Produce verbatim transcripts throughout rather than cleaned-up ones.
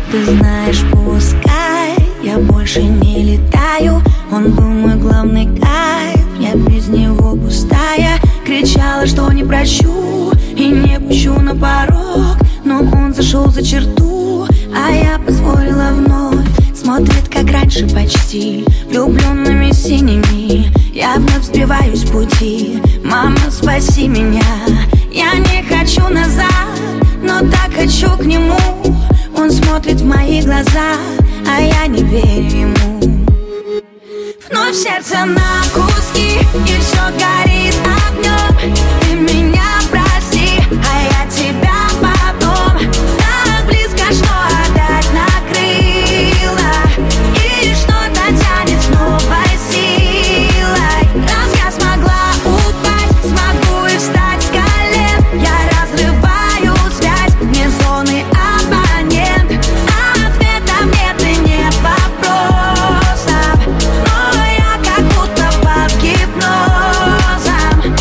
Ты знаешь, пускай я больше не летаю, он был мой главный кайф, я без него пустая. Кричала, что не прощу и не пущу на порог, но он зашел за черту, а я позволила вновь. Смотрит, как раньше почти, влюбленными синими. Я вновь сбиваюсь с пути. Мама, спаси меня. Я не хочу назад, но так хочу к нему. Он смотрит в мои глаза, а я не верю ему. Вновь сердце на куски, и все горит огнем. Ты меня прости, а я тебя потом. Так близко, что опять накрыло, и что-то тянет с новой силой. Раз я смогла упасть, смогу и встать с колен. Я разрываю связь, мне зоны абонент. А ответов нет и нет вопросов, но я как будто под гипнозом.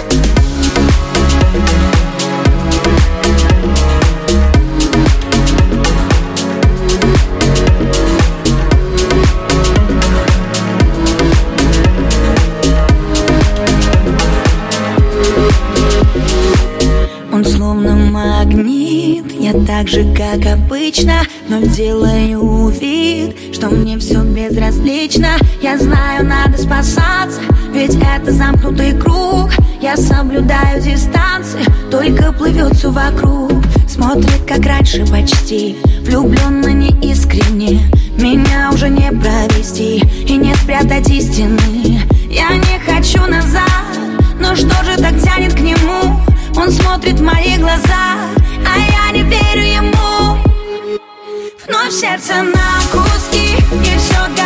Он словно магнит, я так же, как обычно, но делаю вид, что мне все безразлично. Я знаю, надо спасаться, ведь это замкнутый круг. Я соблюдаю дистанции, только плывет все вокруг. Смотрит, как раньше почти, влюбленно неискренне. Меня уже не провести и не спрятать истины. Я не хочу назад, но что же так тянет к нему? Он смотрит в мои глаза, а я не верю ему. Вновь сердце на куски, и все